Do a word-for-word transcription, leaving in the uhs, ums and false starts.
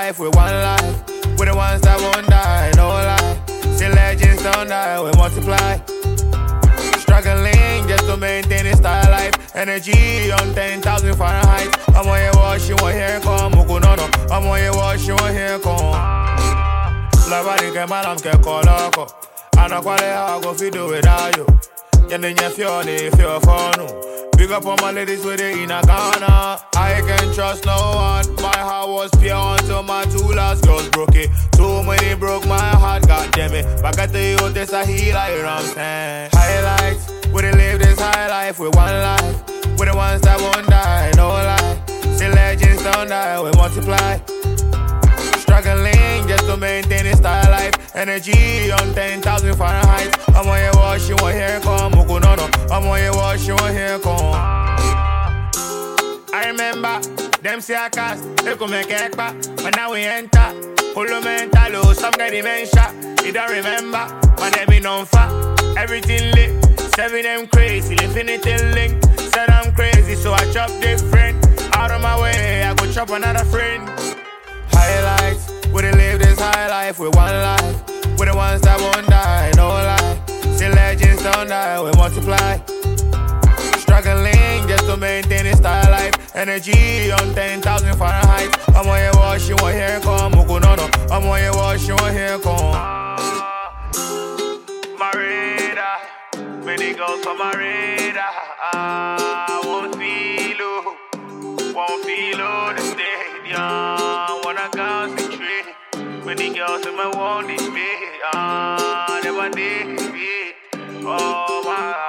life with one life. We're the ones that won't die, no lie. See legends don't die, we multiply. Struggling just to maintain this style life. Energy on ten thousand Fahrenheit. I'm on your watch, you want here come. Muku no no. I'm on your watch, you want here come. La body que malam que coloco. I know qual é how I go fi do without you. You need your fioni, feel for no. Big up on my ladies with it in a Ghana. I can trust no one. My heart was pure until my two last girls broke it. Too many broke my heart, god damn it. Back at the youth, this a healer, you know what I'm saying? Highlights, we done live this high life with one life. We the ones that won't die, no lie. See legends don't die, we multiply. Struggling just to maintain this style life. Energy on ten thousand Fahrenheit. I'm on your watch, you want here come. Muku no no. I'm on your watch, you want here come. I remember them say I cast, they come make it back. But now we enter. Polo mental, some guy dementia. You don't remember, but they be non fat. Everything lit, seven them crazy, infinity link. Said I'm crazy, so I chop different. Out of my way, I go chop another friend. Highlights, we done live this high life with one life. We the ones that won't die, no lie. See legends don't die, we multiply. Struggling just to maintain this style life. Energy on ten thousand Fahrenheit. I'm on your watch, you want here come. Muku no no. I'm on your watch, you want here come. My radar, many girls on my radar. I won't feel you, won't feel you the stadium. Wanna concentrate. Many girls in my want this bed. Ah, never did it. Oh my.